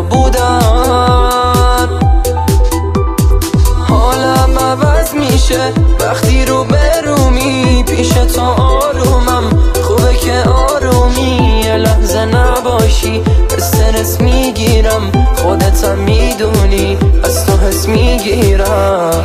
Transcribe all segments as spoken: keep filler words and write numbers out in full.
تو بودن. حالم عوض میشه وقتی رو به رومی، پیش تو آرومم، خوبه که آرومی. یه لحظه نباشی استرس میگیرم، خودتم میدونی از تو حس میگیرم.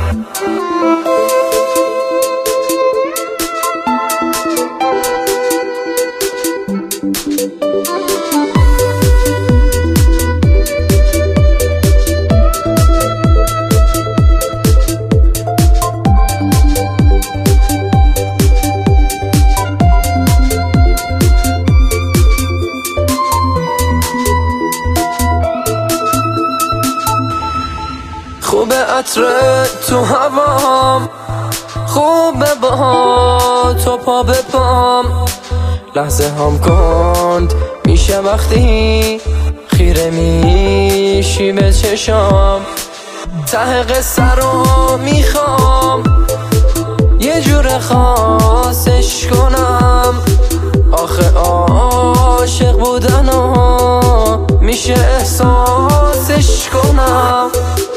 خوبه عطر تو هوام، خوبه با تو پا به پام. لحظه هم کند میشه وقتی خیره میشی به چشام. ته قصه رو میخوام یه جور خاصش کنم، آخه عاشق بودنو میشه احساسش کنم.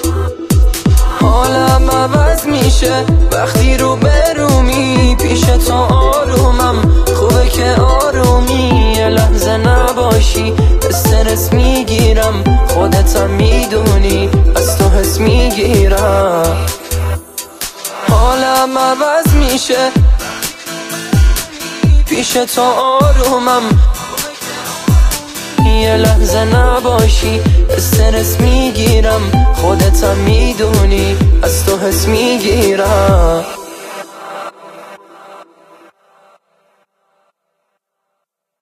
حالم عوض میشه وقتی رو به رومی، پیش تو آرومم، خوبه که آرومی. یه لحظه نباشی استرس میگیرم، خودتم میدونی از تو حس میگیرم. حالم عوض میشه پیش تو آرومم، یه لحظه نباشی استرس میگیرم، خودتم میدونی از تو حس میگیرم.